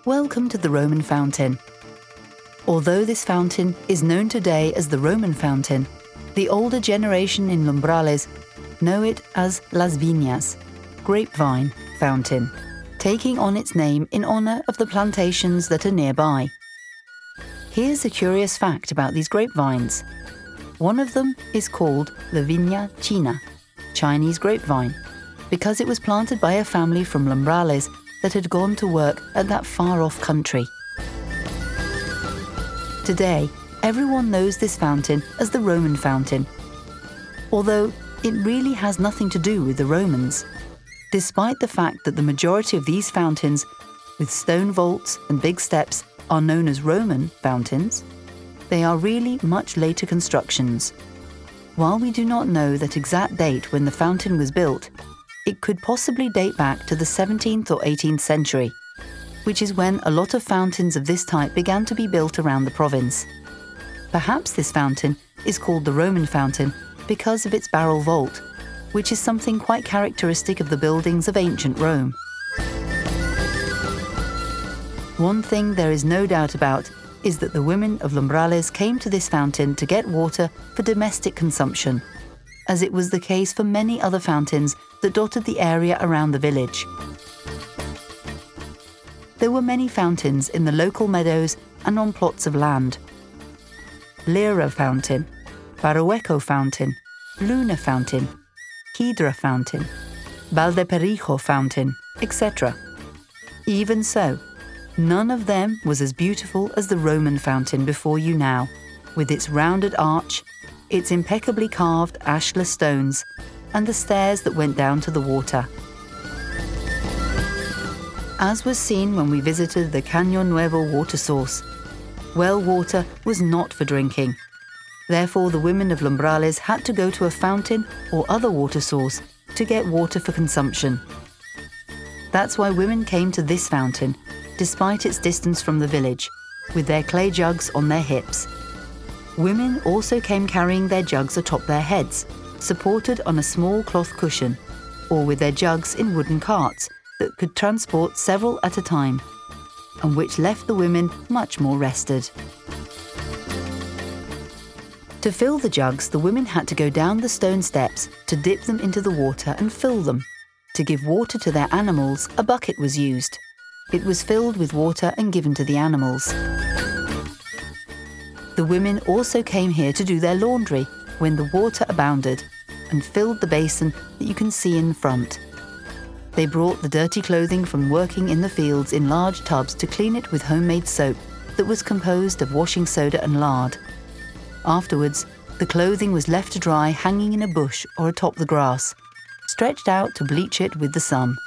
Welcome to the Roman Fountain. Although this fountain is known today as the Roman Fountain, the older generation in Lumbrales know it as Las Viñas, Grapevine Fountain, taking on its name in honor of the plantations that are nearby. Here's a curious fact about these grapevines. One of them is called the Viña China, Chinese grapevine, because it was planted by a family from Lumbrales that had gone to work at that far-off country. Today, everyone knows this fountain as the Roman Fountain, although it really has nothing to do with the Romans. Despite the fact that the majority of these fountains, with stone vaults and big steps, are known as Roman fountains, they are really much later constructions. While we do not know that exact date when the fountain was built, it could possibly date back to the 17th or 18th century, which is when a lot of fountains of this type began to be built around the province. Perhaps this fountain is called the Roman Fountain because of its barrel vault, which is something quite characteristic of the buildings of ancient Rome. One thing there is no doubt about is that the women of Lumbrales came to this fountain to get water for domestic consumption, as it was the case for many other fountains that dotted the area around the village. There were many fountains in the local meadows and on plots of land. Lira Fountain, Barueco Fountain, Luna Fountain, Hydra Fountain, Valdeperillo Fountain, etc. Even so, none of them was as beautiful as the Roman fountain before you now, with its rounded arch, its impeccably carved ashlar stones, and the stairs that went down to the water. As was seen when we visited the Caño Nuevo water source, well water was not for drinking. Therefore, the women of Lumbrales had to go to a fountain or other water source to get water for consumption. That's why women came to this fountain, despite its distance from the village, with their clay jugs on their hips. Women also came carrying their jugs atop their heads, supported on a small cloth cushion, or with their jugs in wooden carts that could transport several at a time, and which left the women much more rested. To fill the jugs, the women had to go down the stone steps to dip them into the water and fill them. To give water to their animals, a bucket was used. It was filled with water and given to the animals. The women also came here to do their laundry when the water abounded and filled the basin that you can see in front. They brought the dirty clothing from working in the fields in large tubs to clean it with homemade soap that was composed of washing soda and lard. Afterwards, the clothing was left to dry hanging in a bush or atop the grass, stretched out to bleach it with the sun.